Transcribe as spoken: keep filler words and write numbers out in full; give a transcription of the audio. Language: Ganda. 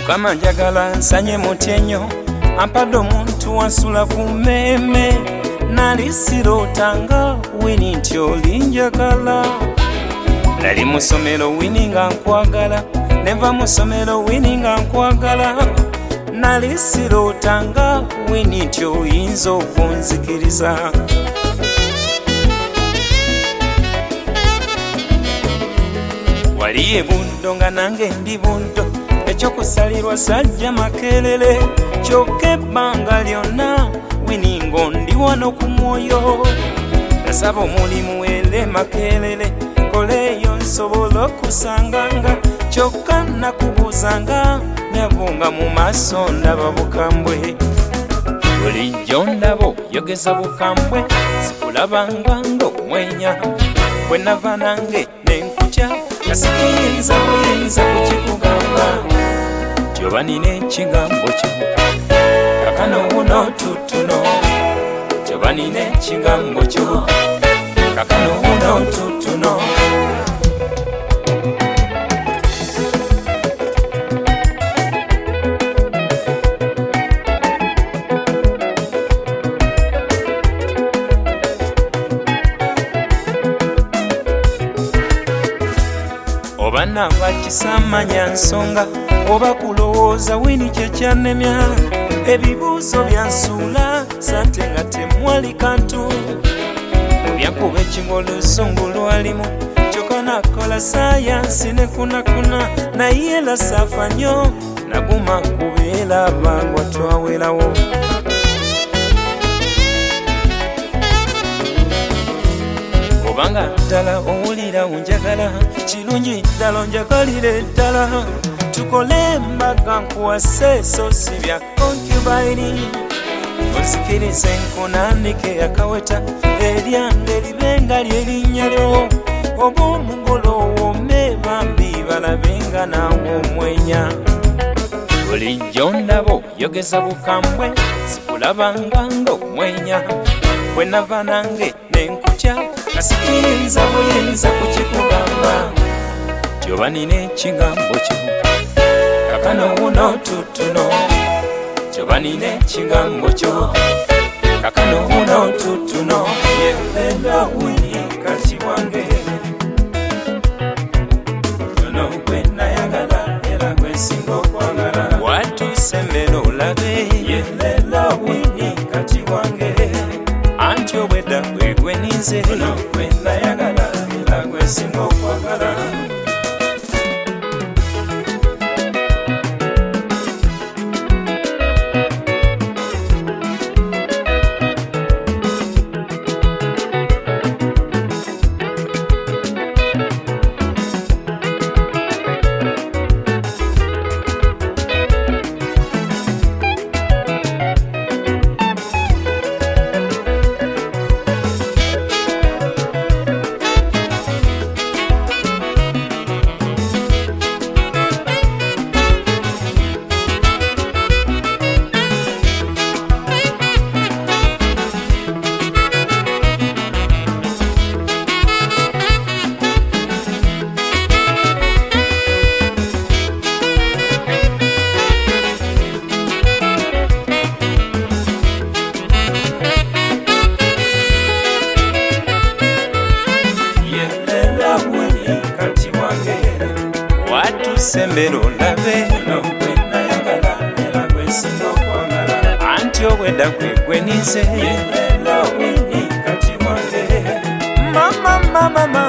Mukama njagala nsanye mutyenyo ampadde omuntu wansula ku mmemme nali sirootanga Winnie nti olinjagala nali mu ssomero Winnie nga nkwagala neva mu ssomero Winnie nga nkwagala nali sirootanga Winnie nti oyinza okunzikiriza wali ye buddo nga nange ndi buddo ekyokusalirwa sajja makerere kyokka ebbanga lyonna Winnie ngondi wano ku mwoyo nasaba omulimu were makerere koleeyo nsobola okusanganga kyokka nakubuuzanga nyabunga mu maaso ndaba bukambwe bulijjo ndaba oyogeza bukambwe sikulabanga ng'omwenya bwe nava nange nenkutya kasikiyinza buyinza kukikugamba tyoba nina ekigambo kyo kakano wuno tutuno tyoba nina ekigambo kyo kakano wuno tutuno oba nava kisamanya nsonga oba kulowooza Winnie kyekyannemya ebibuuzo byansuula sante nga temwali kantu byankuba ekingolusungu lwalimu kyokka nakola sayansi nekunakuna naye era saafa nnyo naguma kubeera bangwa twawerawo obanga ddala owulira onjagala kirungi ddala onjagalire ddala tukole embaga nkuwase so si bya concubine onzikirize nkunandike akaweta eryange libenga lyerinnya lyo oba omugolo owome bambi balabenga naawe omwenya bulijjo ndaba oyogeza bukambwe sikulabanga ng'omwenya bwe nava nange nenkutya kasikiyinza buyinza kukikugamba tyoba nina ekigambo kyo kakano wuno tutuno tyoba nina ekigambo kyo kakano wuno tutuno yelelo Winnie kati wange tono gwe nayagala era gwe nsinga okwagala watusembera olabe yelelo Winnie kati wange anti obwedda gwe gwe ninze tono gwe nayagala era gwe nsinga okwagala sembero olabe gwe nayagala era gwe nsinga okwagala anti obwedda gwe gwe ninze yelelo Winnie kati wange mama mama mama